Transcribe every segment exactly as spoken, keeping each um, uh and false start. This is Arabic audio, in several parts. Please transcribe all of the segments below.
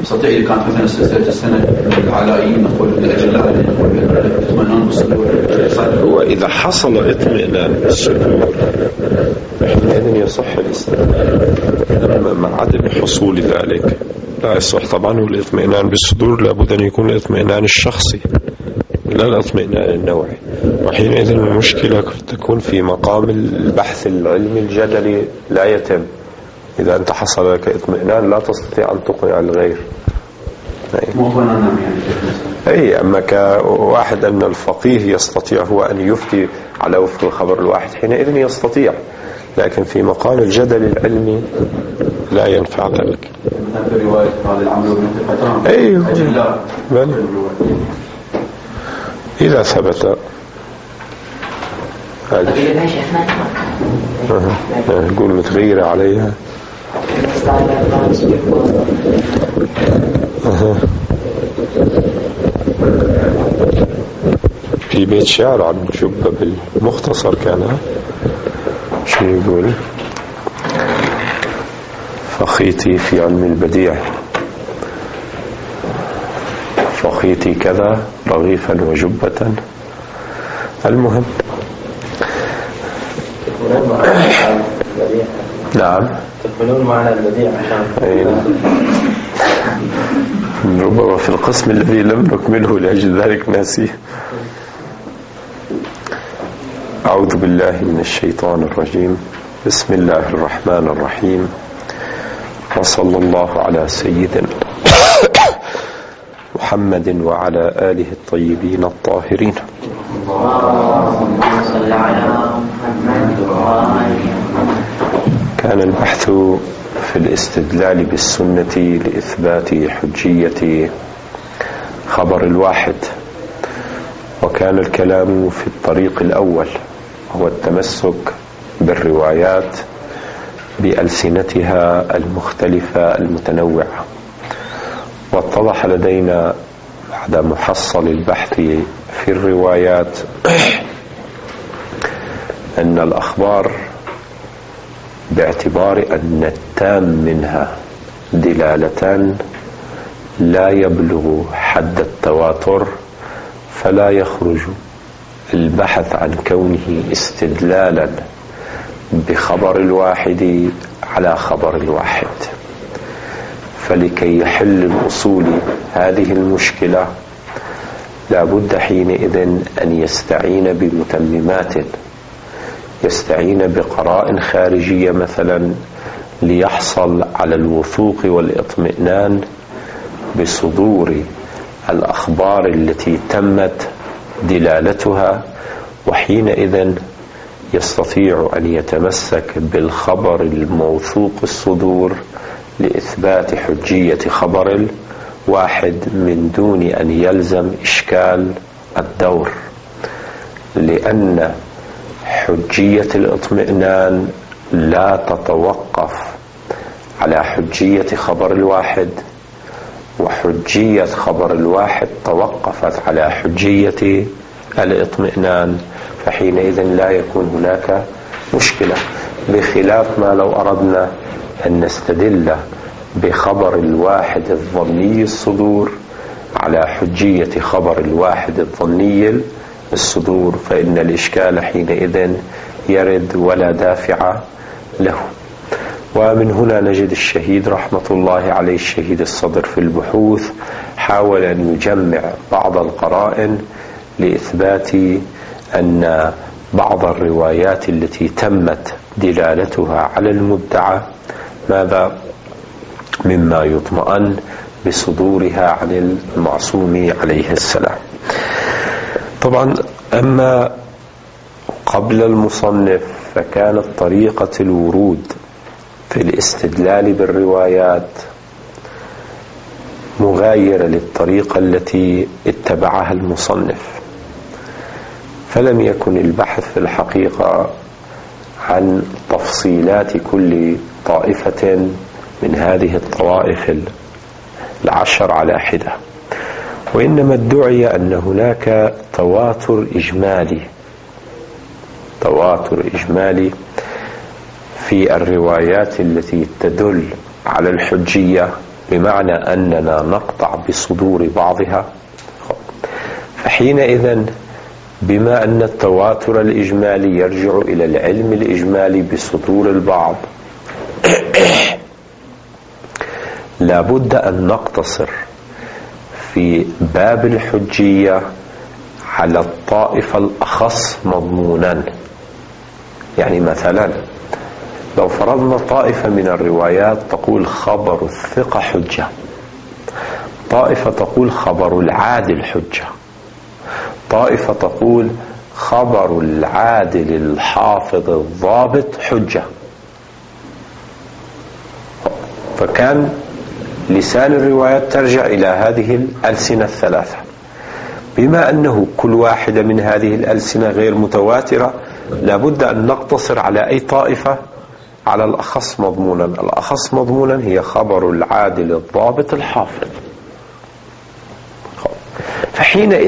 نستطيع إذا كانت مثلا سلسلة السنة العلائيين نقول الأجلاء نقول اطمئنان بالصدور. وإذا حصل اطمئنان بالصدور حينئذ يصح الاستدلال. أما مع عدم حصول ذلك لا يصح. طبعا والاطمئنان بالصدور لابد أن يكون الاطمئنان الشخصي لا الاطمئنان النوعي، وحينئذ المشكلة تكون في مقام البحث العلمي الجدلي لا يتم. إذا أنت حصل لك اطمئنان لا تستطيع أن تقنع الغير. أي أما كواحد أن الفقيه يستطيع هو أن يفتي على وفق الخبر الواحد حينئذ يستطيع، لكن في مقام الجدل العلمي لا ينفع ذلك. مثل رواية هذا العمل بن قطان أيوه بل إذا ثبت نقول متغيرة عليها في بيت شعر عن جبة بالمختصر كان شو يقول: فخيتي في علم البديع فخيتي كذا رغيفا وجبة. المهم نعم تقبلون معنى البديع ربما في القسم الذي لم نكمله لأجل ذلك ناسيه. أعوذ بالله من الشيطان الرجيم. بسم الله الرحمن الرحيم، وصلى الله على سيدنا محمد وعلى آله الطيبين الطاهرين. كان البحث في الاستدلال بالسنة لإثبات حجية خبر الواحد، وكان الكلام في الطريق الأول هو التمسك بالروايات بألسنتها المختلفة المتنوعة. واتضح لدينا بعد محصل البحث في الروايات أن الأخبار باعتبار أن التام منها دلالتان لا يبلغ حد التواتر، فلا يخرج البحث عن كونه استدلالا بخبر الواحد على خبر الواحد. فلكي يحل الأصول هذه المشكلة لا بد حينئذ أن يستعين بمتممات، يستعين بقراء خارجية مثلا ليحصل على الوثوق والإطمئنان بصدور الأخبار التي تمت دلالتها، وحينئذ يستطيع أن يتمسك بالخبر الموثوق الصدور لإثبات حجية خبر الواحد من دون أن يلزم إشكال الدور، لأن حجية الإطمئنان لا تتوقف على حجية خبر الواحد، وحجية خبر الواحد توقفت على حجية الإطمئنان، فحينئذ لا يكون هناك مشكلة. بخلاف ما لو أردنا أن نستدل بخبر الواحد الظني الصدور على حجية خبر الواحد الظني الصدور، فإن الإشكال حينئذ يرد ولا دافع له. ومن هنا نجد الشهيد رحمة الله عليه، الشهيد الصدر في البحوث، حاول أن يجمع بعض القرائن لإثبات أن بعض الروايات التي تمت دلالتها على المدعى ماذا مما يطمئن بصدورها عن المعصوم عليه السلام. طبعا أما قبل المصنف فكانت طريقة الورود في الاستدلال بالروايات مغايرة للطريقة التي اتبعها المصنف، فلم يكن البحث في الحقيقة عن تفصيلات كل طائفة من هذه الطوائف العشر على حدة، وإنما ادعي أن هناك تواتر إجمالي تواتر إجمالي في الروايات التي تدل على الحجية بمعنى أننا نقطع بصدور بعضها. فحينئذ بما أن التواتر الإجمالي يرجع إلى العلم الإجمالي بصدور البعض، لابد أن نقتصر في باب الحجية على الطائفة الأخص مضمونا. يعني مثلا لو فرضنا طائفة من الروايات تقول خبر الثقة حجة، طائفة تقول خبر العادل حجة، طائفة تقول خبر العادل الحافظ الضابط حجة، فكان لسان الروايات ترجع إلى هذه الألسنة الثلاثة. بما أنه كل واحدة من هذه الألسنة غير متواترة، لابد أن نقتصر على أي طائفة؟ على الأخص مضمونا. الأخص مضمونا هي خبر العادل الضابط الحافظ. فحينئذ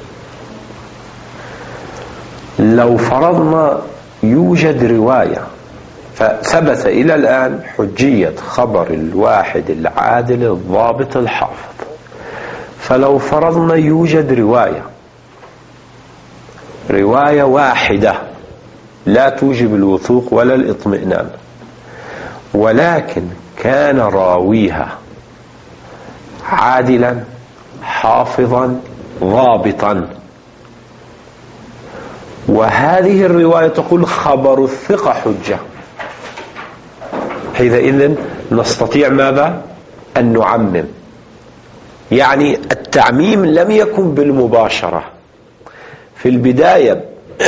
لو فرضنا يوجد رواية فثبت إلى الآن حجية خبر الواحد العادل الضابط الحافظ، فلو فرضنا يوجد رواية رواية واحدة لا توجب الوثوق ولا الاطمئنان، ولكن كان راويها عادلا حافظا ضابطا، وهذه الرواية تقول خبر الثقة حجة، حينئذ نستطيع ماذا؟ أن نعمم. يعني التعميم لم يكن بالمباشرة. في البداية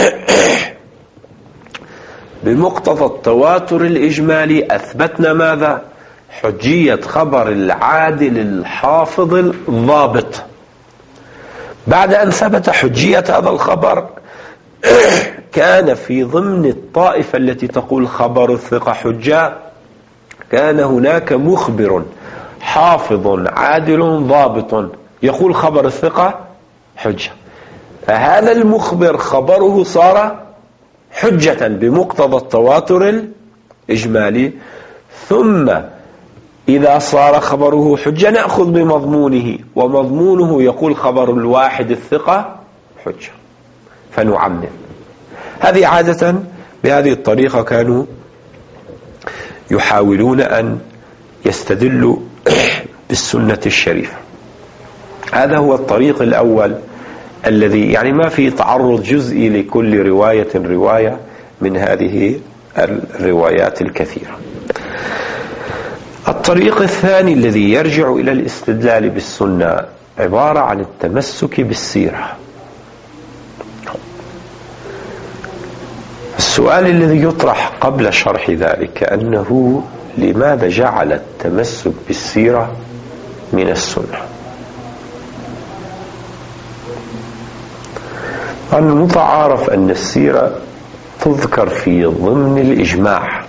بمقتضى التواتر الإجمالي أثبتنا ماذا؟ حجية خبر العادل الحافظ الضابط. بعد أن ثبت حجية هذا الخبر، كان في ضمن الطائفة التي تقول خبر الثقة حجة كان هناك مخبر حافظ عادل ضابط يقول خبر الثقة حجة، فهذا المخبر خبره صار حجة بمقتضى التواتر الإجمالي. ثم إذا صار خبره حجة نأخذ بمضمونه، ومضمونه يقول خبر الواحد الثقة حجة، فنعمم. هذه عادة بهذه الطريقة كانوا يحاولون أن يستدلوا بالسنة الشريفة. هذا هو الطريق الأول الذي يعني ما في تعرض جزئي لكل رواية رواية من هذه الروايات الكثيرة. الطريق الثاني الذي يرجع إلى الاستدلال بالسنة عبارة عن التمسك بالسيرة. السؤال الذي يطرح قبل شرح ذلك أنه لماذا جعل التمسك بالسيرة من السنة؟ المتعارف أن السيرة تذكر في ضمن الإجماع.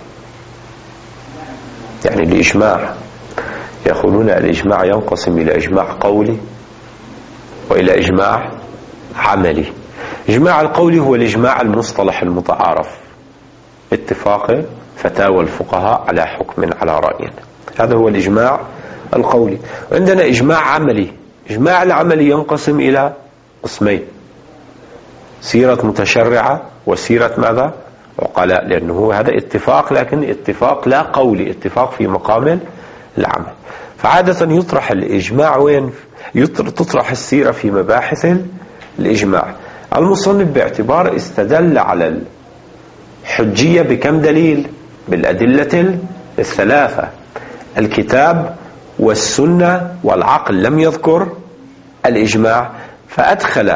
يعني الإجماع يقولون الإجماع ينقسم إلى إجماع قولي وإلى إجماع عملي. إجماع القولي هو الإجماع المصطلح المتعارف، اتفاق فتاوى الفقهاء على حكم على رأي، هذا هو الإجماع القولي. عندنا إجماع عملي. إجماع العملي ينقسم إلى قسمين: سيرة متشرعة وسيرة ماذا؟ عقلاء، لأنه هذا اتفاق لكن اتفاق لا قولي، اتفاق في مقام العمل. فعادة يطرح الإجماع وين؟ تطرح السيرة في مباحث الإجماع. المصنف باعتبار استدل على الحجية بكم دليل؟ بالأدلة الثلاثة: الكتاب والسنة والعقل، لم يذكر الإجماع، فأدخل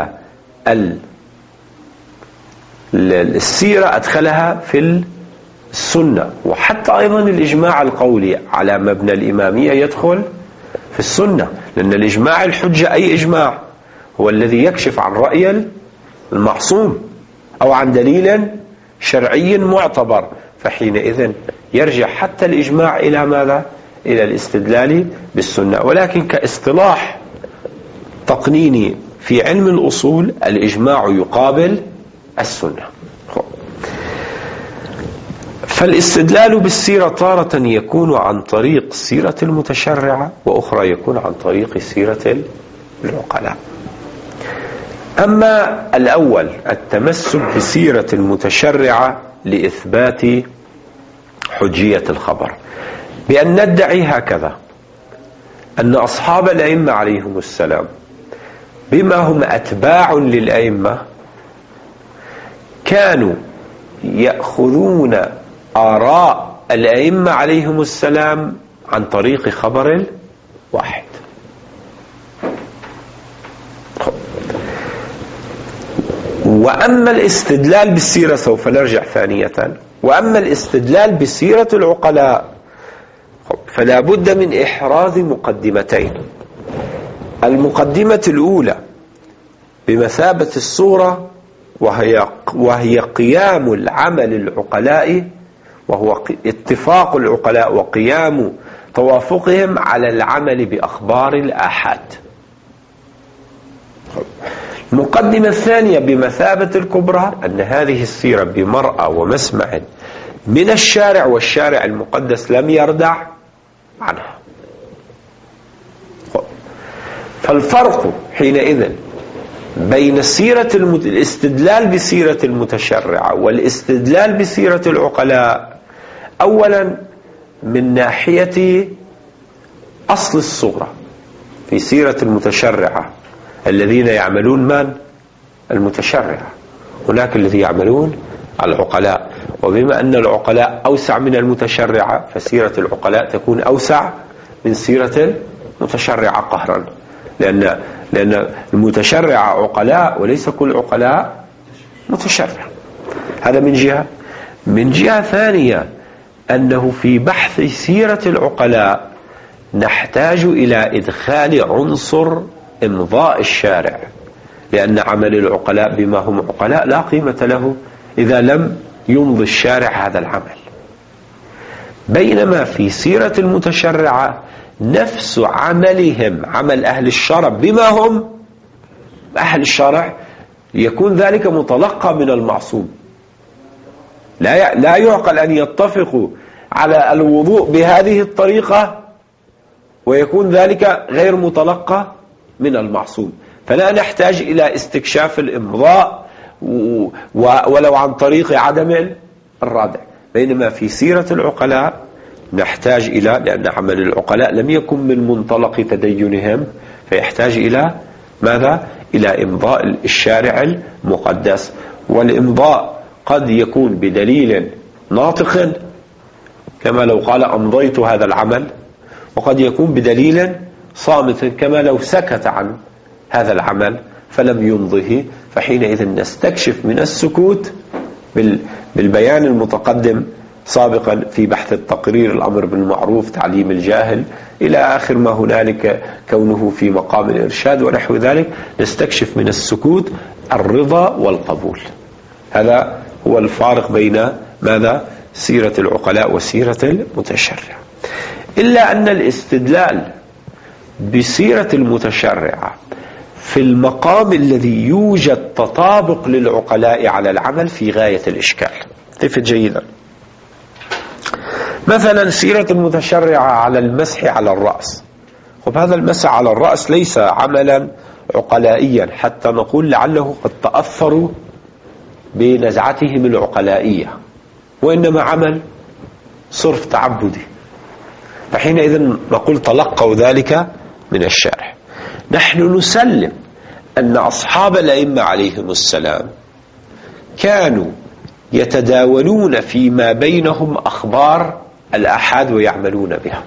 السيرة أدخلها في السنة. وحتى أيضا الإجماع القولي على مبنى الإمامية يدخل في السنة، لأن الإجماع الحجة أي إجماع؟ هو الذي يكشف عن رأي المعصوم أو عن دليل شرعي معتبر، فحينئذ يرجع حتى الإجماع إلى ماذا؟ إلى الاستدلال بالسنة. ولكن كاصطلاح تقنيني في علم الأصول الإجماع يقابل السنة. فالاستدلال بالسيرة تارة يكون عن طريق سيرة المتشرعة، وأخرى يكون عن طريق سيرة العقلاء. أما الأول التمسك بسيرة المتشرعة لإثبات حجية الخبر، بأن ندعي هكذا: أن أصحاب الأئمة عليهم السلام بما هم أتباع للأئمة كانوا يأخذون آراء الأئمة عليهم السلام عن طريق خبر واحد. وأما الاستدلال بالسيرة، سوف نرجع ثانية، وأما الاستدلال بسيرة العقلاء فلا بد من إحراز مقدمتين. المقدمة الأولى بمثابة الصورة، وهي وهي قيام العمل العقلاء، وهو اتفاق العقلاء وقيام توافقهم على العمل بأخبار الآحاد. المقدمة الثانية بمثابة الكبرى، أن هذه السيرة بمرأى ومسمع من الشارع، والشارع المقدس لم يردع عنها. فالفرق حينئذ بين سيرة المت... الاستدلال بسيرة المتشرعة والاستدلال بسيرة العقلاء، أولا من ناحية أصل الصورة. في سيرة المتشرعة الذين يعملون من؟ المتشرعة. هناك الذي يعملون العقلاء، وبما أن العقلاء أوسع من المتشرعة فسيرة العقلاء تكون أوسع من سيرة المتشرعة قهرا، لأن لأن المتشرعة عقلاء وليس كل عقلاء متشرع. هذا من جهة. من جهة ثانية أنه في بحث سيرة العقلاء نحتاج إلى إدخال عنصر إمضاء الشارع، لأن عمل العقلاء بما هم عقلاء لا قيمة له إذا لم يمضي الشارع هذا العمل. بينما في سيرة المتشرعة نفس عملهم، عمل أهل الشرع بما هم أهل الشرع، يكون ذلك متلقى من المعصوم. لا لا يعقل أن يتفقوا على الوضوء بهذه الطريقة ويكون ذلك غير متلقى من المعصوم. فلا نحتاج إلى استكشاف الإمضاء ولو عن طريق عدم الردع. بينما في سيرة العقلاء نحتاج إلى، لأن عمل العقلاء لم يكن من منطلق تدينهم، فيحتاج إلى ماذا؟ إلى إمضاء الشارع المقدس. والإمضاء قد يكون بدليل ناطق كما لو قال أمضيت هذا العمل، وقد يكون بدليل صامت كما لو سكت عن هذا العمل فلم يمضه. فحينئذ نستكشف من السكوت بالبيان المتقدم سابقا في بحث التقرير، الأمر بالمعروف، تعليم الجاهل، إلى آخر ما هنالك، كونه في مقام الإرشاد ونحو ذلك، نستكشف من السكوت الرضا والقبول. هذا هو الفارق بين ماذا؟ سيرة العقلاء وسيرة المتشرع. إلا أن الاستدلال بسيرة المتشرعة في المقام الذي يوجد تطابق للعقلاء على العمل في غاية الإشكال. التفت جيدا. مثلا سيرة المتشرعة على المسح على الرأس. خب هذا المسح على الرأس ليس عملا عقلائيا حتى نقول لعله قد تأثروا بنزعتهم العقلائية، وإنما عمل صرف تعبدي. فحينئذ نقول تلقوا ذلك من الشارع. نحن نسلم أن أصحاب الأئمة عليهم السلام كانوا يتداولون فيما بينهم أخبار الآحاد ويعملون بها،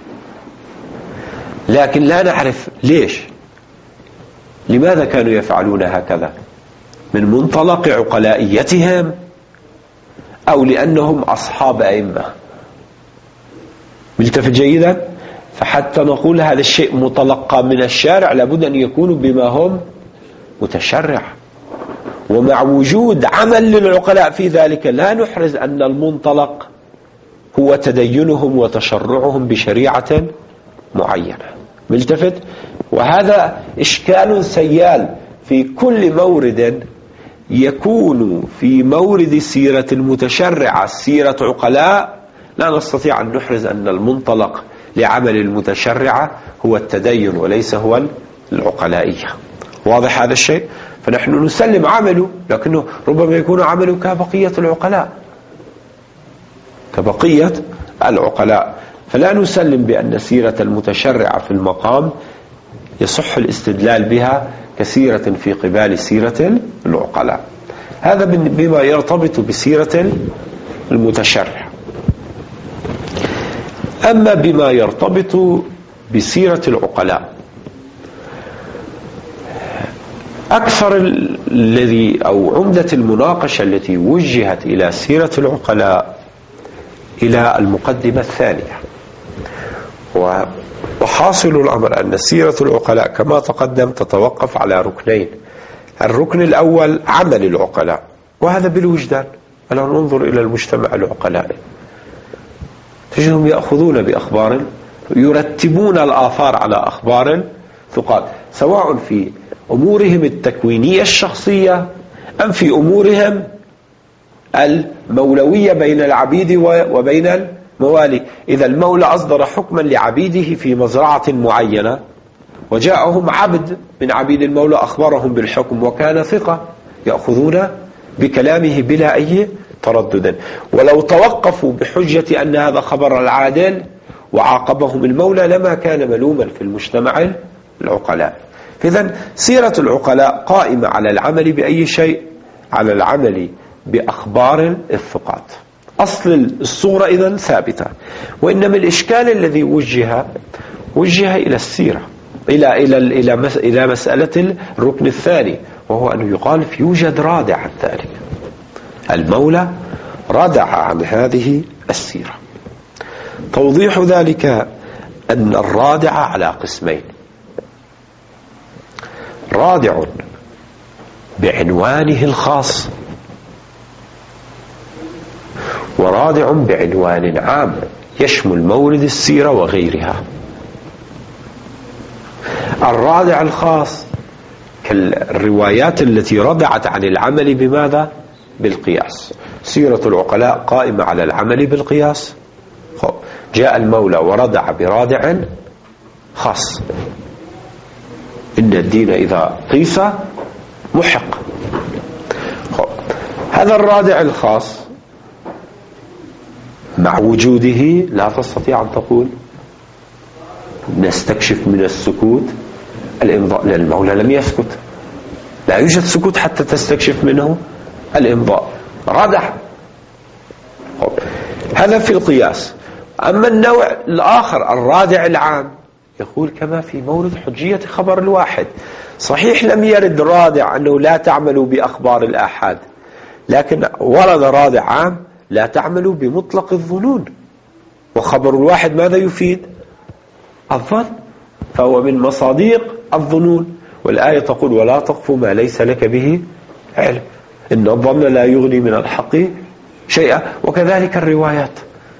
لكن لا نعرف ليش، لماذا كانوا يفعلون هكذا؟ من منطلق عقلائيتهم أو لأنهم أصحاب أئمة؟ ملتفت جيدا. فحتى نقول هذا الشيء متلقى من الشارع لابد أن يكونوا بما هم متشرع، ومع وجود عمل للعقلاء في ذلك لا نحرز أن المنطلق هو تدينهم وتشرعهم بشريعة معينة. ملتفت. وهذا إشكال سيال في كل مورد يكون في مورد سيرة المتشرع سيرة عقلاء، لا نستطيع أن نحرز أن المنطلق لعمل المتشرع هو التدين وليس هو العقلائية. واضح هذا الشيء؟ فنحن نسلم عمله، لكنه ربما يكون عمله كبقية العقلاء كبقية العقلاء فلا نسلم بأن سيرة المتشرع في المقام يصح الاستدلال بها كسيرة في قبال سيرة العقلاء. هذا بما يرتبط بسيرة المتشرع. أما بما يرتبط بسيرة العقلاء، أكثر الذي أو عمدة المناقشة التي وجهت إلى سيرة العقلاء إلى المقدمة الثانية، وحاصل الأمر أن سيرة العقلاء كما تقدم تتوقف على ركنين. الركن الأول عمل العقلاء، وهذا بالوجدان. ألا ننظر إلى المجتمع العقلائي تجدهم يأخذون بأخبار، يرتبون الآثار على أخبار ثقات، سواء في أمورهم التكوينية الشخصية أم في أمورهم المولوية بين العبيد وبين الموالي. إذا المولى أصدر حكما لعبيده في مزرعة معينة وجاءهم عبد من عبيد المولى أخبرهم بالحكم وكان ثقة، يأخذون بكلامه بلا أي تردد، ولو توقفوا بحجة أن هذا خبر العادل وعاقبهم المولى لما كان ملوما في المجتمع العقلاء. إذن سيرة العقلاء قائمة على العمل بأي شيء؟ على العمل بأخبار الثقات. أصل الصورة إذن ثابتة، وإنما الإشكال الذي وجه وجه إلى السيرة، إلى إلى إلى إلى مسألة الركن الثاني، وهو أن يقال يوجد رادع عن ذلك. المولى ردع عن هذه السيرة. توضيح ذلك أن الرادع على قسمين: رادع بعنوانه الخاص، ورادع بعنوان عام يشمل مورد السيرة وغيرها. الرادع الخاص كالروايات التي ردعت عن العمل بماذا؟ بالقياس. سيرة العقلاء قائمة على العمل بالقياس. جاء المولى وردع برادع خاص: إن الدين إذا قيس محق. هذا الرادع الخاص مع وجوده لا تستطيع أن تقول نستكشف من السكوت الإمضاء، لأن المولى لم يسكت، لا يوجد سكوت حتى تستكشف منه الإمضاء، ردع. هذا في القياس. أما النوع الآخر الرادع العام يقول كما في مورد حجية خبر الواحد. صحيح لم يرد رادع أنه لا تعملوا بأخبار الآحاد، لكن ورد رادع عام لا تعملوا بمطلق الظنون، وخبر الواحد ماذا يفيد؟ الظن، فهو من مصاديق الظنون. والآية تقول ولا تقف ما ليس لك به علم، إن الظن لا يغني من الحق شيئا. وكذلك الروايات.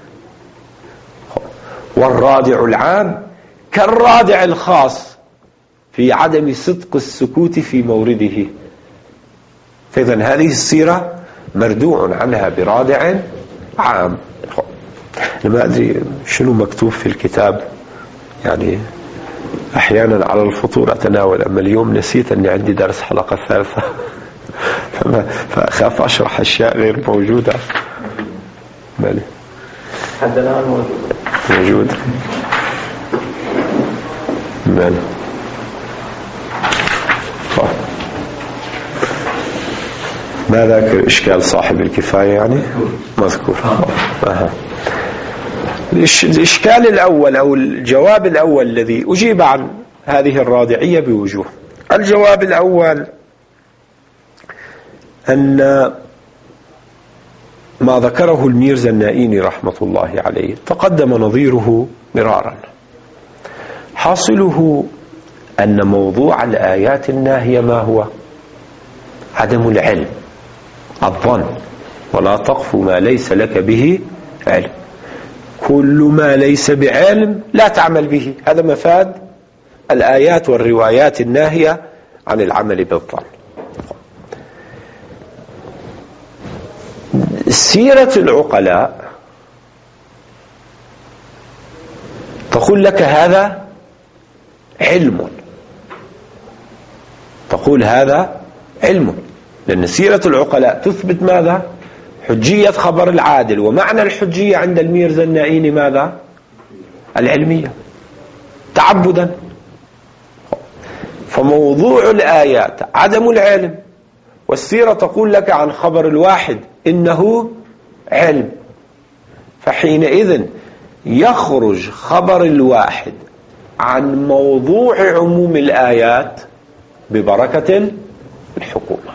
والرادع العام كالرادع الخاص في عدم صدق السكوت في مورده. فإذن هذه السيرة مردوع عنها برادع عام. ما أدري شنو مكتوب في الكتاب، يعني أحيانا على الفطور أتناول، أما اليوم نسيت أني عندي درس حلقة ثالثة فأخاف أشرح أشياء غير موجودة. مالي حد الآن موجود موجود مالي. ما ذاك إشكال صاحب الكفاية يعني مذكور. أه. الإشكال الأول أو الجواب الأول الذي أجيب عن هذه الرادعية بوجوه. الجواب الأول أن ما ذكره الميرزا النائيني رحمة الله عليه تقدم نظيره مرارا. حاصله أن موضوع الآيات الناهية ما هو؟ عدم العلم، الظن، ولا تقف ما ليس لك به علم. كل ما ليس بعلم لا تعمل به. هذا مفاد الآيات والروايات الناهية عن العمل بالظن. سيرة العقلاء تقول لك هذا علم، تقول هذا علم، لأن سيرة العقلاء تثبت ماذا؟ حجية خبر العادل، ومعنى الحجية عند الميرزا النائيني ماذا؟ العلمية تعبدا. فموضوع الآيات عدم العلم، والسيرة تقول لك عن خبر الواحد إنه علم، فحينئذ يخرج خبر الواحد عن موضوع عموم الآيات ببركة الحكومة،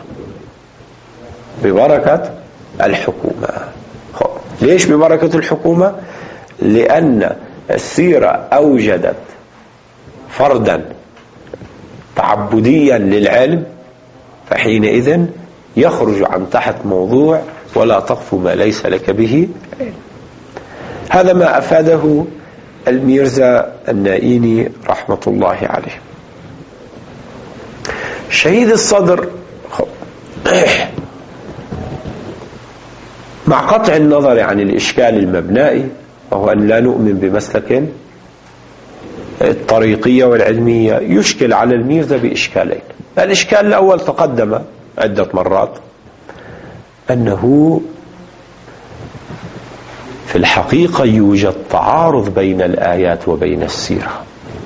ببركة الحكومة. ليش ببركة الحكومة؟ لأن السيرة أوجدت فردا تعبديا للعلم، فحينئذ يخرج عن تحت موضوع ولا تقف ما ليس لك به علم. هذا ما أفاده الميرزا النائيني رحمة الله عليه. شهيد الصدر مع قطع النظر عن الإشكال المبنائي، وهو أن لا نؤمن بمسلك الطريقية والعلمية، يشكل على الميرزا بإشكالين. الإشكال الأول تقدم عدة مرات، أنه في الحقيقة يوجد تعارض بين الآيات وبين السيرة.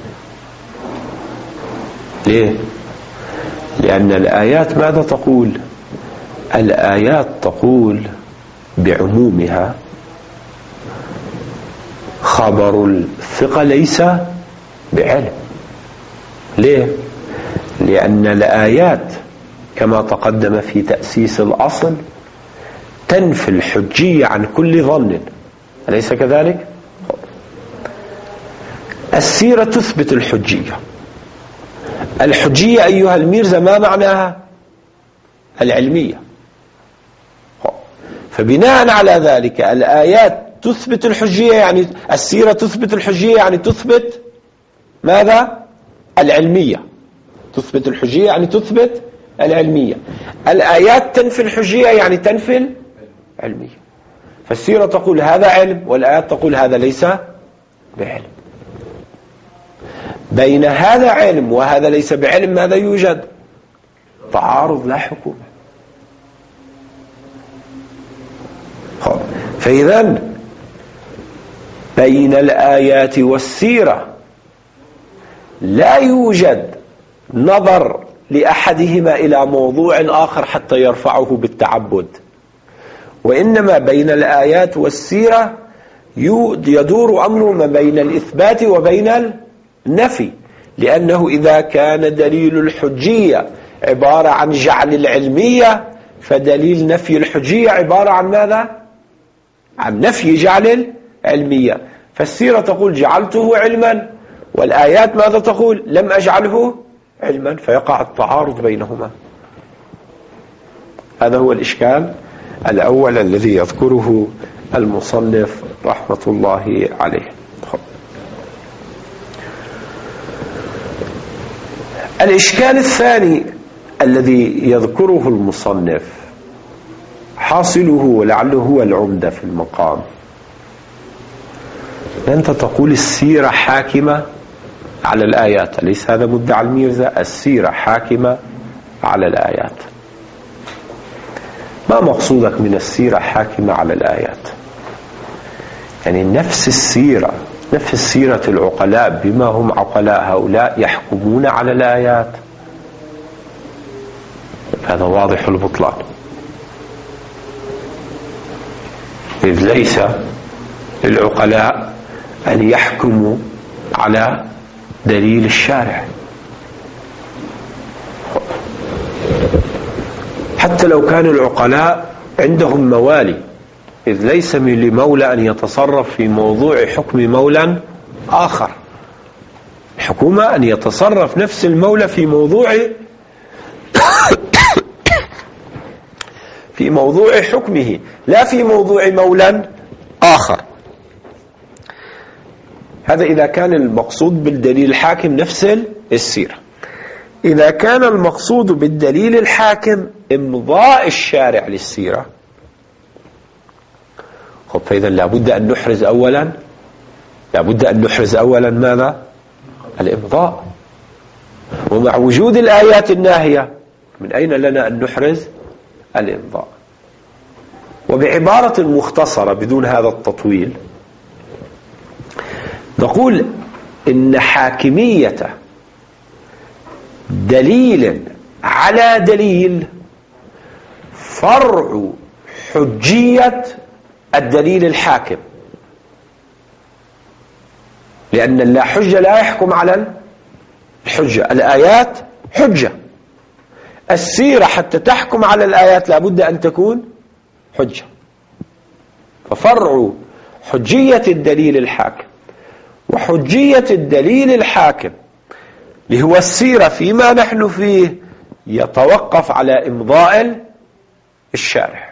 ليه؟ لأن الآيات ماذا تقول؟ الآيات تقول بعمومها خبر الثقة ليس بعلم. ليه؟ لأن الآيات كما تقدم في تأسيس الأصل تنفي الحجية عن كل ظن، أليس كذلك؟ السيرة تثبت الحجية. الحجية أيها الميرزا ما معناها؟ العلمية. فبناء على ذلك الآيات تثبت الحجية، يعني السيرة تثبت الحجية، يعني تثبت ماذا؟ العلمية. تثبت الحجية يعني تثبت العلمية. الآيات تنفي الحجية يعني تنفي العلمية. فالسيرة تقول هذا علم، والآيات تقول هذا ليس بعلم. بين هذا علم وهذا ليس بعلم ماذا يوجد؟ تعارض لا حكومة. فإذا بين الآيات والسيرة لا يوجد نظر لأحدهما إلى موضوع آخر حتى يرفعه بالتعبد، وإنما بين الآيات والسيرة يدور أمر ما بين الإثبات وبين النفي، لأنه إذا كان دليل الحجية عبارة عن جعل العلمية، فدليل نفي الحجية عبارة عن ماذا؟ عن نفي جعل العلمية. فالسيرة تقول جعلته علما، والآيات ماذا تقول؟ لم أجعله علما، فيقع التعارض بينهما. هذا هو الإشكال الأول الذي يذكره المصنف رحمة الله عليه. الإشكال الثاني الذي يذكره المصنف حاصله ولعله هو العمدة في المقام. أنت تقول السيرة حاكمة على الآيات، أليس هذا مدعى الميرزا؟ السيرة حاكمة على الآيات. ما مقصودك من السيرة حاكمة على الآيات؟ يعني نفس السيرة نفس سيرة العقلاء بما هم عقلاء هؤلاء يحكمون على الآيات. هذا واضح البطلان، إذ ليس للعقلاء أن يحكموا على دليل الشارع، حتى لو كان العقلاء عندهم موالي، إذ ليس من لمولى أن يتصرف في موضوع حكم مولى آخر. الحكومة أن يتصرف نفس المولى في موضوع في موضوع حكمه، لا في موضوع مولى آخر. هذا إذا كان المقصود بالدليل الحاكم نفس السيرة. إذا كان المقصود بالدليل الحاكم إمضاء الشارع للسيرة، خب فإذا لابد أن نحرز أولا لابد أن نحرز أولا ماذا؟ الإمضاء. ومع وجود الآيات الناهية من أين لنا أن نحرز الإمضاء؟ وبعبارة مختصرة بدون هذا التطويل نقول إن حاكمية دليل على دليل فرع حجية الدليل الحاكم، لأن اللا حجة لا يحكم على الحجة. الآيات حجة، السيرة حتى تحكم على الآيات لابد أن تكون حجة. ففرع حجية الدليل الحاكم وحجية الدليل الحاكم اللي هو السيرة فيما نحن فيه يتوقف على إمضاء الشارع،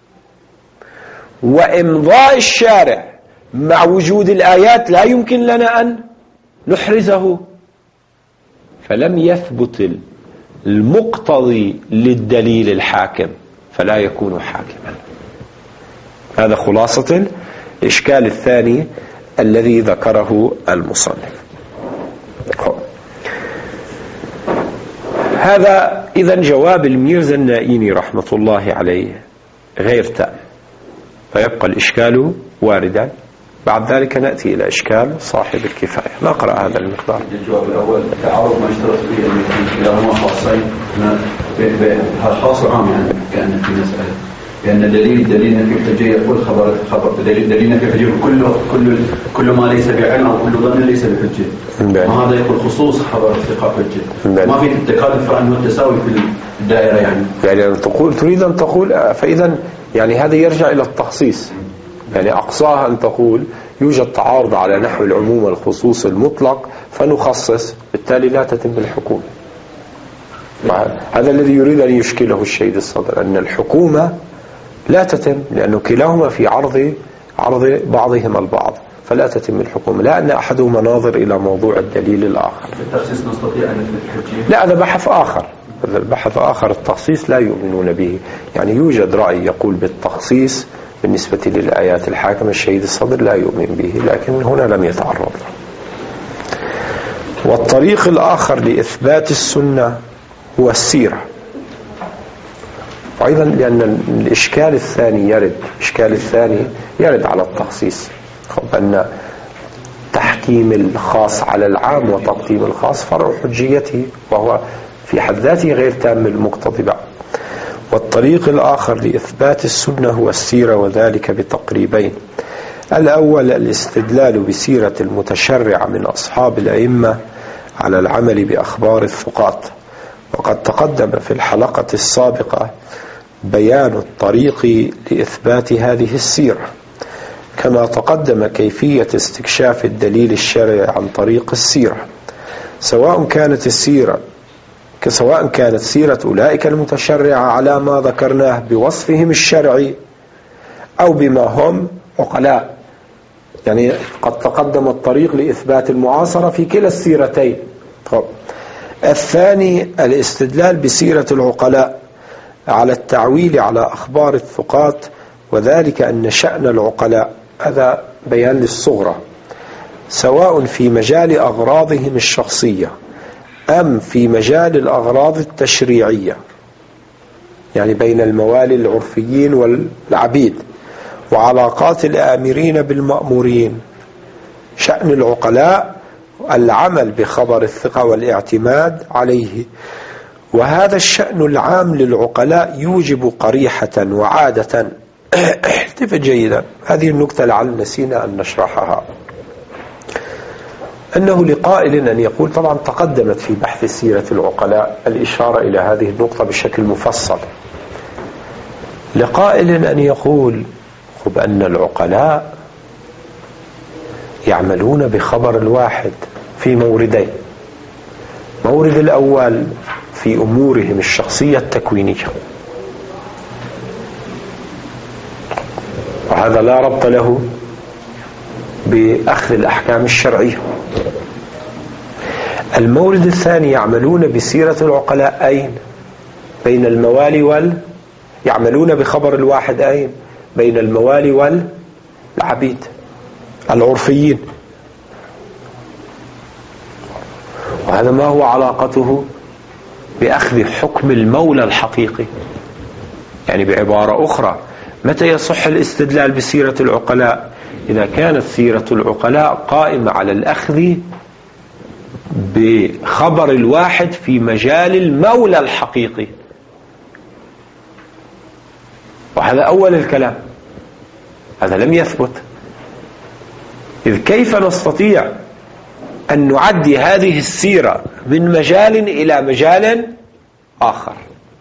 وإمضاء الشارع مع وجود الآيات لا يمكن لنا أن نحرزه، فلم يثبت المقتضي للدليل الحاكم فلا يكون حاكما. هذا خلاصة الإشكال الثاني الذي ذكره المصنف. هذا إذن جواب الميرزا النائيني رحمة الله عليه غير تام، فيبقى الإشكال واردا. بعد ذلك نأتي إلى إشكال صاحب الكفاية. نقرأ هذا المقدار. الجواب الأول تعارض ما اشترط فيه أن يكون كلاهما خاصين، هذا خاص عام يعني كأن في مسألة، لأن الدليل دليلنا في الحجية يقول خبر خبر دليل دليلنا في الحجية كل كل كل ما ليس بعلم أو كل ظن ليس بحجة. ما هذا يقول خصوص خبر الثقة حجة، ما في التكالف عنه التساوي في الدائرة يعني. يعني تقول تريد أن تقول فإذا يعني هذا يرجع إلى التخصيص، يعني أقصاها أن تقول يوجد تعارض على نحو العموم والخصوص المطلق فنخصص، بالتالي لا تتم الحكومة. هذا الذي يريد أن يشكله السيد الصدر، أن الحكومة لا تتم لأنه كلاهما في عرض عرض بعضهما البعض، فلا تتم الحكومة، لا أن أحدهما ناظر إلى موضوع الدليل الآخر. التخصيص نستطيع أن نثبت الحجية؟ لا، هذا بحث آخر، هذا البحث آخر. التخصيص لا يؤمنون به، يعني يوجد رأي يقول بالتخصيص بالنسبة للآيات الحاكمة، الشهيد الصدر لا يؤمن به، لكن هنا لم يتعرض له. والطريق الآخر لإثبات السنة هو السيرة، وأيضا لأن الإشكال الثاني يرد الإشكال الثاني يرد على التخصيص، أن تحكيم الخاص على العام وتقديم الخاص فرع حجيته، وهو في حد ذاته غير تام المقتضي بعد. والطريق الآخر لإثبات السنة هو السيرة، وذلك بتقريبين. الأول الاستدلال بسيرة المتشرع من أصحاب الأئمة على العمل بأخبار الثقات، وقد تقدم في الحلقة السابقة بيان الطريق لإثبات هذه السيرة، كما تقدم كيفية استكشاف الدليل الشرعي عن طريق السيرة، سواء كانت السيرة سواء كانت سيرة أولئك المتشرعة على ما ذكرناه بوصفهم الشرعي أو بما هم عقلاء. يعني قد تقدم الطريق لإثبات المعاصرة في كلا السيرتين. طب. الثاني الاستدلال بسيرة العقلاء على التعويل على أخبار الثقات، وذلك أن شأن العقلاء، هذا بيان للصغرى، سواء في مجال أغراضهم الشخصية أم في مجال الأغراض التشريعية، يعني بين الموالي العرفيين والعبيد وعلاقات الآمرين بالمأمورين، شأن العقلاء العمل بخبر الثقة والاعتماد عليه، وهذا الشأن العام للعقلاء يوجب قريحة وعادة. التفت جيدا، هذه النكتة لعل نسينا أن نشرحها، أنه لقائل أن يقول، طبعا تقدمت في بحث سيرة العقلاء الإشارة إلى هذه النقطة بشكل مفصل، لقائل أن يقول خب أن العقلاء يعملون بخبر الواحد في موردين. مورد الأول في أمورهم الشخصية التكوينية، وهذا لا ربط له بأخذ الأحكام الشرعية. المورد الثاني يعملون بسيرة العقلاء أين؟ بين الموالي وال يعملون بخبر الواحد أين؟ بين الموالي العبيد العرفيين. وهذا ما هو علاقته بأخذ حكم المولى الحقيقي؟ يعني بعبارة أخرى، متى يصح الاستدلال بسيرة العقلاء؟ إذا كانت سيرة العقلاء قائمة على الأخذ بخبر الواحد في مجال المولى الحقيقي. وهذا أول الكلام، هذا لم يثبت. إذ كيف نستطيع أن نعدي هذه السيرة من مجال إلى مجال آخر؟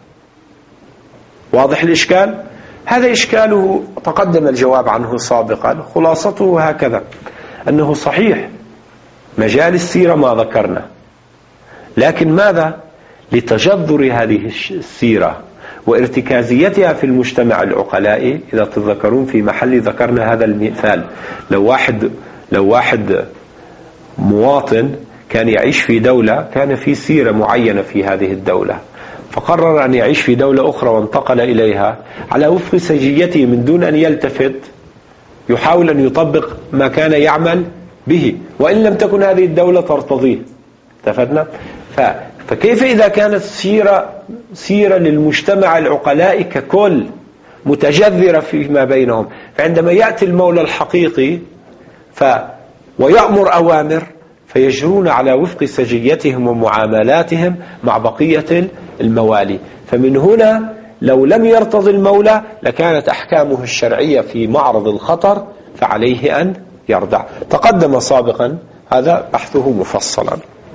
واضح الإشكال؟ هذا إشكاله تقدم الجواب عنه سابقا. خلاصته هكذا، أنه صحيح مجال السيرة ما ذكرنا، لكن ماذا؟ لتجذر هذه السيرة وارتكازيتها في المجتمع العقلائي. إذا تذكرون في محل ذكرنا هذا المثال، لو واحد لو واحد مواطن كان يعيش في دولة كان في سيرة معينة في هذه الدولة، فقرر أن يعيش في دولة أخرى وانتقل إليها على وفق سجيته من دون أن يلتفت، يحاول أن يطبق ما كان يعمل به وإن لم تكن هذه الدولة ترتضيه. اتفقنا؟ فكيف إذا كانت سيرة سيرة للمجتمع العقلاء ككل متجذرة فيما بينهم، فعندما يأتي المولى الحقيقي ف ويأمر أوامر فيجرون على وفق سجيتهم ومعاملاتهم مع بقية الموالي. فمن هنا لو لم يرتضي المولى لكانت أحكامه الشرعية في معرض الخطر فعليه أن يردع. تقدم سابقا هذا بحثه مفصلا.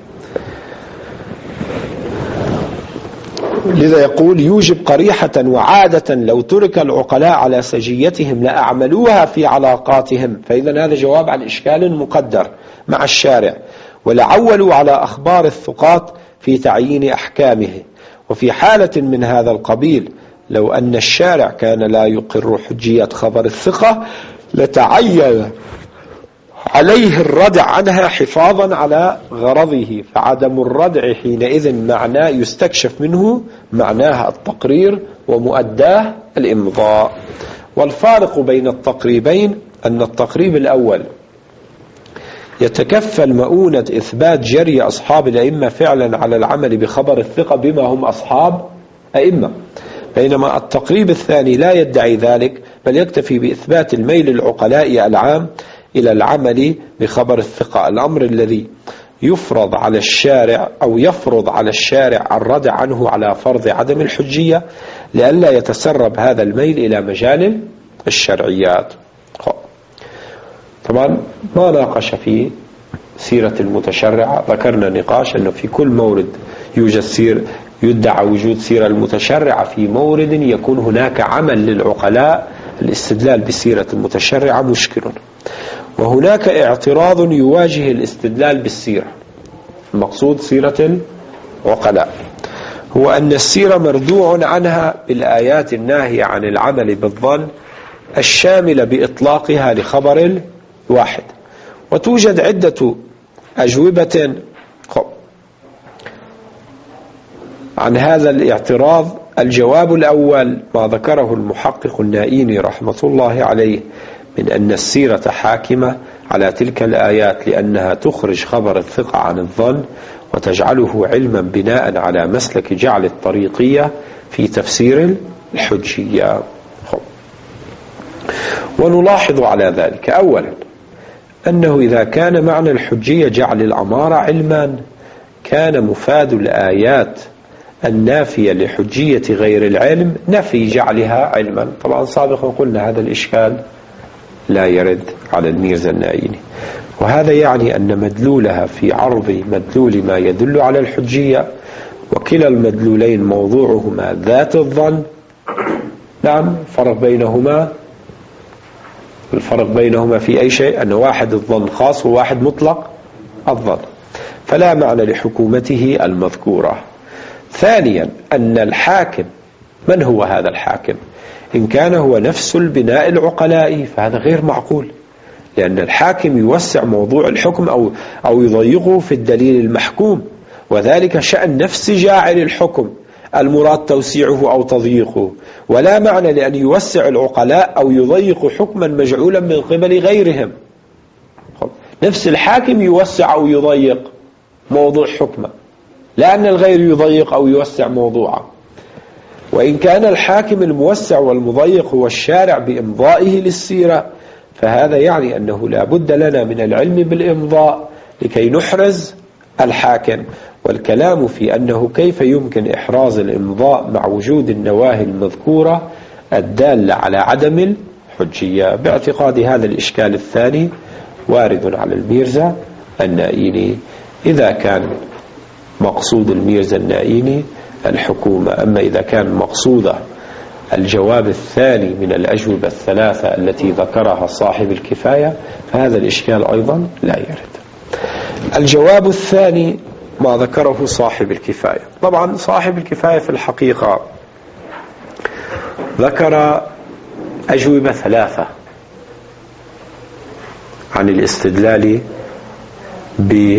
لذا يقول يوجب قريحة وعادة لو ترك العقلاء على سجيتهم لأعملوها في علاقاتهم. فإذا هذا جواب عن إشكال مقدر مع الشارع. ولعولوا على أخبار الثقات في تعيين أحكامه. وفي حالة من هذا القبيل لو أن الشارع كان لا يقر حجية خبر الثقة لتعين عليه الردع عنها حفاظا على غرضه، فعدم الردع حينئذ معناه يستكشف منه معناه التقرير ومؤداه الإمضاء. والفارق بين التقريبين أن التقريب الأول يتكفل مؤونة إثبات جري أصحاب الأئمة فعلا على العمل بخبر الثقة بما هم أصحاب أئمة، بينما التقريب الثاني لا يدعي ذلك بل يكتفي بإثبات الميل العقلاء العام إلى العمل بخبر الثقة، الأمر الذي يفرض على الشارع أو يفرض على الشارع الردع عنه على فرض عدم الحجية لئلا يتسرب هذا الميل إلى مجال الشرعيات. طبعا ما ناقش في سيرة المتشرعة، ذكرنا نقاش أنه في كل مورد يوجد سير يدعى وجود سيرة المتشرعة، في مورد يكون هناك عمل للعقلاء الاستدلال بسيرة المتشرعة مشكل. وهناك اعتراض يواجه الاستدلال بالسيرة. المقصود سيرة العقلاء هو أن السيرة مردوع عنها بالآيات الناهية عن العمل بالظن الشاملة بإطلاقها لخبر الواحد. وتوجد عدة أجوبة عن هذا الاعتراض. الجواب الأول ما ذكره المحقق النائيني رحمة الله عليه من أن السيرة حاكمة على تلك الآيات لأنها تخرج خبر الثقة عن الظن وتجعله علما بناء على مسلك جعل الطريقية في تفسير الحجية. ونلاحظ على ذلك أولا أنه إذا كان معنى الحجية جعل الأمارة علما كان مفاد الآيات النافية لحجية غير العلم نفي جعلها علما. طبعا سابقا قلنا هذا الإشكال لا يرد على الميرزا النائيني، وهذا يعني أن مدلولها في عرض مدلول ما يدل على الحجية، وكلا المدلولين موضوعهما ذات الظن. نعم، فرق بينهما الفرق بينهما في أي شيء أن واحد الظن خاص وواحد مطلق الظن، فلا معنى لحكومته المذكورة. ثانيا أن الحاكم، من هو هذا الحاكم؟ إن كان هو نفس البناء العقلائي فهذا غير معقول، لأن الحاكم يوسع موضوع الحكم أو, أو يضيقه في الدليل المحكوم، وذلك شأن نفس جاعل الحكم المراد توسيعه أو تضييقه، ولا معنى لأن يوسع العقلاء أو يضيق حكما مجعولا من قبل غيرهم. نفس الحاكم يوسع أو يضيق موضوع حكمه، لأن الغير يضيق أو يوسع موضوعه. وإن كان الحاكم الموسع والمضيق هو الشارع بإمضائه للسيرة، فهذا يعني أنه لا بد لنا من العلم بالإمضاء لكي نحرز الحاكم. والكلام في أنه كيف يمكن إحراز الإمضاء مع وجود النواهي المذكورة الدالة على عدم الحجية. باعتقاد هذا الإشكال الثاني وارد على الميرزا النائيني إذا كان مقصود الميرزا النائيني الحكومة. أما إذا كان مقصوده الجواب الثاني من الأجوبة الثلاثة التي ذكرها صاحب الكفاية، فهذا الإشكال أيضا لا يرد. الجواب الثاني ما ذكره صاحب الكفاية. طبعا صاحب الكفاية في الحقيقة ذكر أجوبة ثلاثة عن الاستدلال ب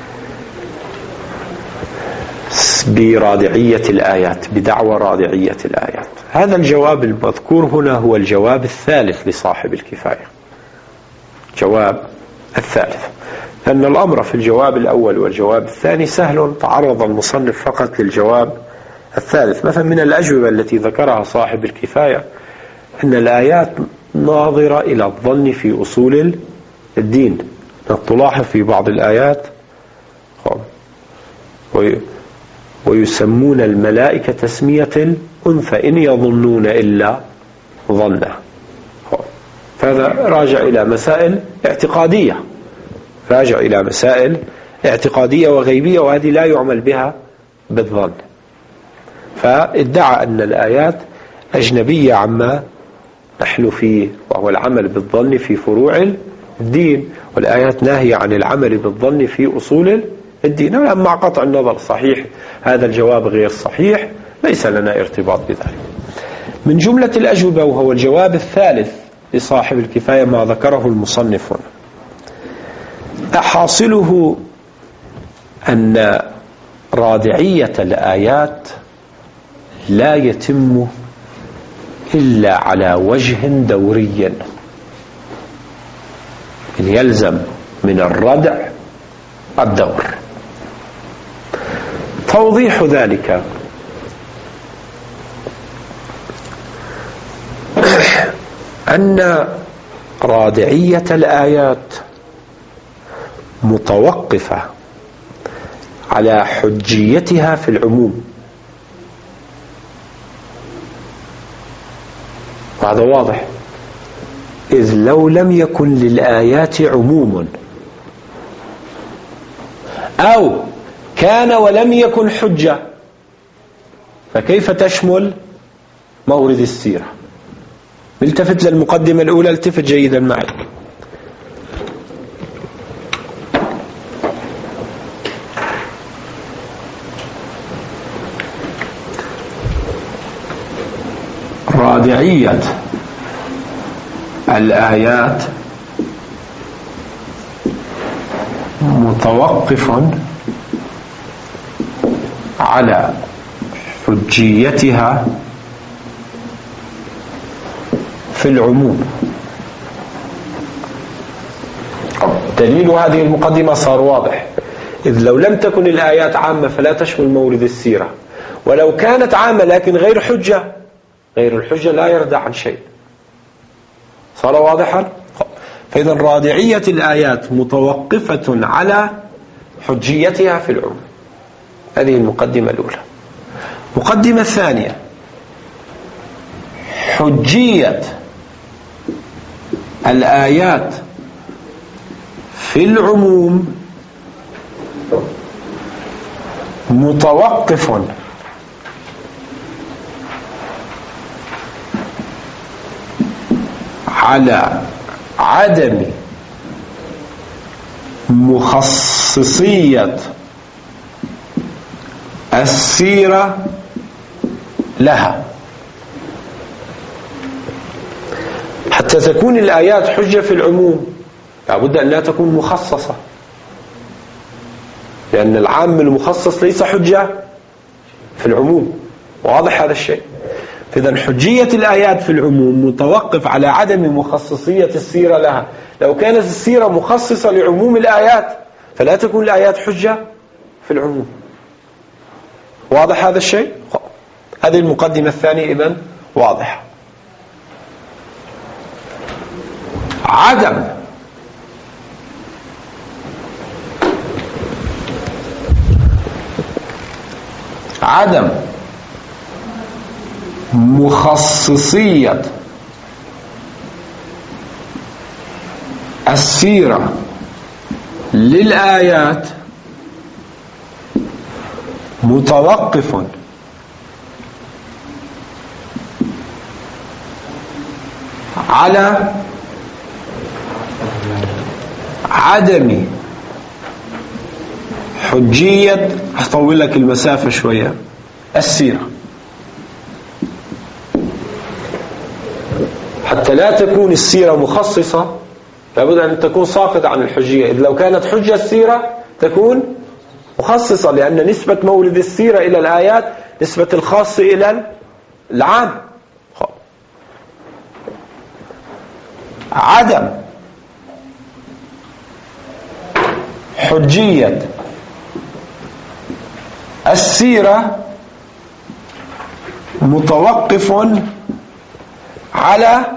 برادعية الآيات، بدعوى رادعية الآيات. هذا الجواب المذكور هنا هو الجواب الثالث لصاحب الكفاية، جواب الثالث، لأن الأمر في الجواب الأول والجواب الثاني سهل، تعرض المصنف فقط للجواب الثالث. مثلا من الأجوبة التي ذكرها صاحب الكفاية أن الآيات ناظرة إلى الظن في أصول الدين. تلاحظ في بعض الآيات ويسمون الملائكة تسمية الأنثى إن يظنون إلا ظنه. فهذا راجع إلى مسائل اعتقادية، راجع إلى مسائل اعتقادية وغيبية، وهذه لا يعمل بها بالظن. فادعى أن الآيات أجنبية عما نحن فيه، وهو العمل بالظن في فروع الدين، والآيات ناهية عن العمل بالظن في أصول الدين. أما قطع النظر صحيح هذا الجواب غير صحيح، ليس لنا ارتباط بذلك. من جملة الأجوبة وهو الجواب الثالث لصاحب الكفاية ما ذكره المصنف هنا، أحاصله أن رادعية الآيات لا يتم إلا على وجه دوري، يلزم من الردع الدور. توضيح ذلك أن رادعية الآيات متوقفة على حجيتها في العموم، وهذا واضح، إذ لو لم يكن للآيات عموم أو كان ولم يكن حجة فكيف تشمل مورد السيرة؟ التفت للمقدمة الأولى، التفت جيدا معي. رادعية الآيات متوقف على حجيتها في العموم. دليل هذه المقدمة صار واضح، إذ لو لم تكن الآيات عامة فلا تشمل مورد السيرة، ولو كانت عامة لكن غير حجة، غير الحجة لا يردع عن شيء. صار واضحا؟ فإذا رادعية الآيات متوقفة على حجيتها في العموم. هذه المقدمة الأولى. المقدمة الثانية، حجية الآيات في العموم متوقف على عدم مخصصية السيرة لها. حتى تكون الآيات حجة في العموم لابد أن لا تكون مخصصة، لأن العام المخصص ليس حجة في العموم. واضح هذا الشيء؟ إذن حجية الآيات في العموم متوقف على عدم مخصصية السيرة لها. لو كانت السيرة مخصصة لعموم الآيات فلا تكون الآيات حجة في العموم. واضح هذا الشيء؟ هذه المقدمة الثانية إذن واضحة. عدم عدم مخصصية السيرة للآيات متوقف على عدم حجية، أطول لك المسافة شوية، السيرة، حتى لا تكون السيرة مخصصة لابد أن تكون ساقطة عن الحجية. إذ لو كانت حجة السيرة تكون مخصصة، لأن نسبة مورد السيرة إلى الآيات نسبة الخاص إلى العام. عدم حجية السيرة متوقف على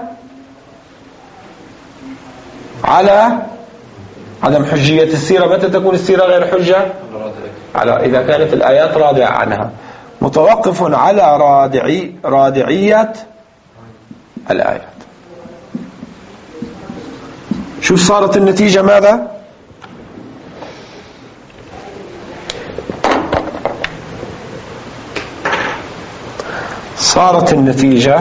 على عدم حجية السيرة. متى تكون السيرة غير حجة؟ على إذا كانت الآيات رادعة عنها. متوقف على رادعي رادعية الآيات. شوف صارت النتيجة ماذا؟ صارت النتيجة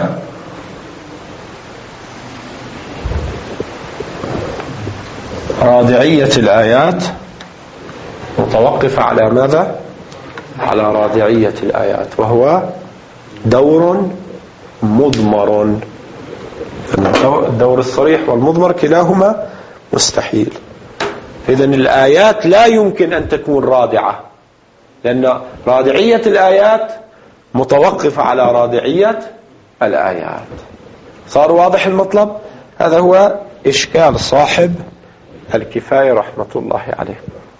رادعية الآيات متوقفة على ماذا؟ على رادعية الآيات، وهو دور مضمر. الدور الصريح والمضمر كلاهما مستحيل. إذن الآيات لا يمكن أن تكون رادعة، لأن رادعية الآيات متوقفة على رادعية الآيات. صار واضح المطلب؟ هذا هو إشكال صاحب الكفاية رحمة الله عليه.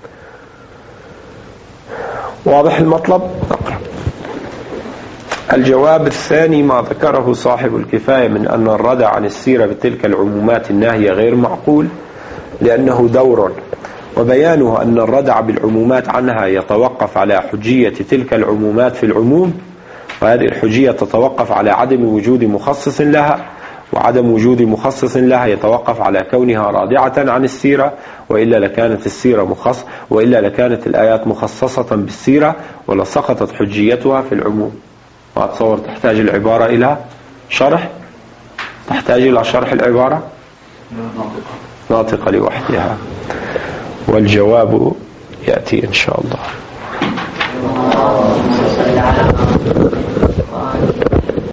واضح المطلب؟ نقرأ. الجواب الثاني ما ذكره صاحب الكفاية من أن الردع عن السيرة بتلك العمومات الناهية غير معقول لأنه دور، وبيانه أن الردع بالعمومات عنها يتوقف على حجية تلك العمومات في العموم، وهذه الحجية تتوقف على عدم وجود مخصص لها، وعدم وجود مخصص لها يتوقف على كونها رادعة عن السيرة، وإلا لكانت السيرة مخصص وإلا لكانت الآيات مخصصة بالسيرة ولسقطت حجيتها في العموم. وأتصور تحتاج العبارة إلى شرح، تحتاج إلى شرح العبارة ناطقة لوحدها، والجواب يأتي إن شاء الله.